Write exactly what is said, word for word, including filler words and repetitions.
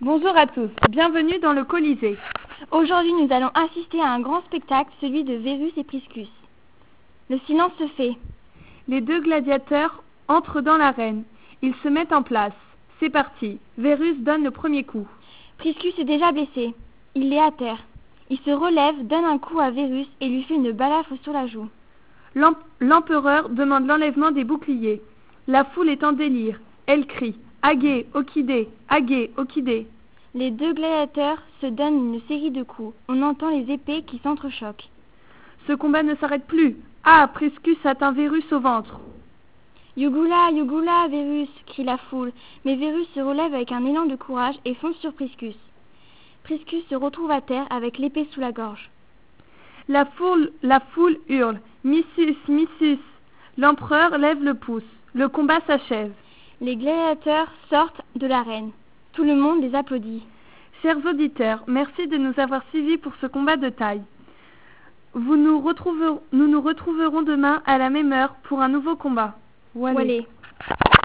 Bonjour à tous, bienvenue dans le Colisée. Aujourd'hui, nous allons assister à un grand spectacle, celui de Verus et Priscus. Le silence se fait. Les deux gladiateurs entrent dans l'arène. Ils se mettent en place. C'est parti. Verus donne le premier coup. Priscus est déjà blessé. Il est à terre. Il se relève, donne un coup à Verus et lui fait une balafre sur la joue. L'em- L'empereur demande l'enlèvement des boucliers. La foule est en délire. Elle crie « Agé, Okidé, Agé, Okidé ». Les deux gladiateurs se donnent une série de coups. On entend les épées qui s'entrechoquent. Ce combat ne s'arrête plus. Ah, Priscus atteint Verus au ventre. Yugula, Yugula, Verus, crie la foule, mais Verus se relève avec un élan de courage et fonce sur Priscus. Priscus se retrouve à terre avec l'épée sous la gorge. La foule, la foule hurle « Missus, Missus ». L'empereur lève le pouce. Le combat s'achève. Les gladiateurs sortent de l'arène. Tout le monde les applaudit. Chers auditeurs, merci de nous avoir suivis pour ce combat de taille. Vous nous retrouverons, nous nous retrouverons demain à la même heure pour un nouveau combat. Wallet.